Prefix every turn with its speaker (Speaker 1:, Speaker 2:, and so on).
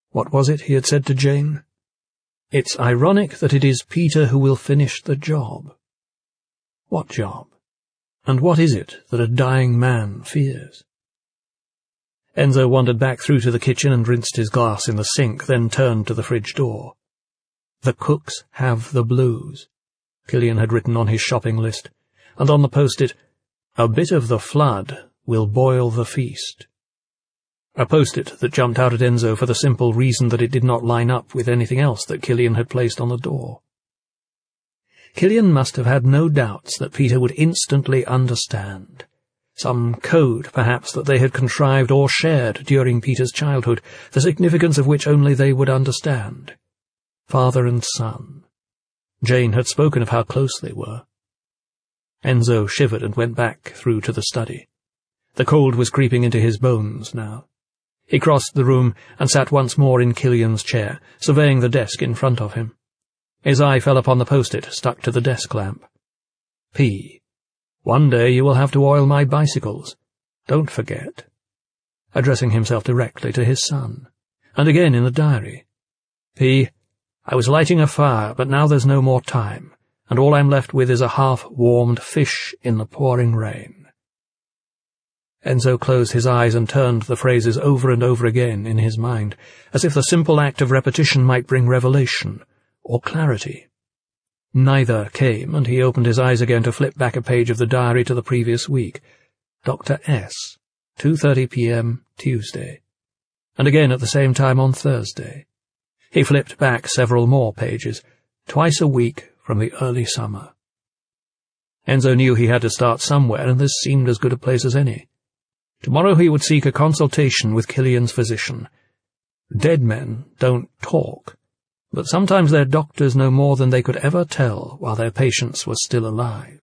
Speaker 1: What was it he had said to Jane? "It's ironic that it is Peter who will finish the job." What job? And what is it that a dying man fears? Enzo wandered back through to the kitchen and rinsed his glass in the sink, then turned to the fridge door. "The cooks have the blues," Killian had written on his shopping list, and on the post-it, "A bit of the flood will boil the feast." A post-it that jumped out at Enzo for the simple reason that it did not line up with anything else that Killian had placed on the door. Killian must have had no doubts that Peter would instantly understand. Some code, perhaps, that they had contrived or shared during Peter's childhood, the significance of which only they would understand. Father and son. Jane had spoken of how close they were. Enzo shivered and went back through to the study. The cold was creeping into his bones now. He crossed the room and sat once more in Killian's chair, surveying the desk in front of him. His eye fell upon the post-it stuck to the desk lamp. P. One day you will have to oil my bicycles. Don't forget. Addressing himself directly to his son. And again in the diary. P. I was lighting a fire, but now there's no more time, and all I'm left with is a half-warmed fish in the pouring rain. Enzo closed his eyes and turned the phrases over and over again in his mind, as if the simple act of repetition might bring revelation or clarity. Neither came, and he opened his eyes again to flip back a page of the diary to the previous week. Dr. S. 2:30 p.m. Tuesday. And again at the same time on Thursday. He flipped back several more pages, twice a week from the early summer. Enzo knew he had to start somewhere, and this seemed as good a place as any. Tomorrow he would seek a consultation with Killian's physician. Dead men don't talk, but sometimes their doctors know more than they could ever tell while their patients were still alive.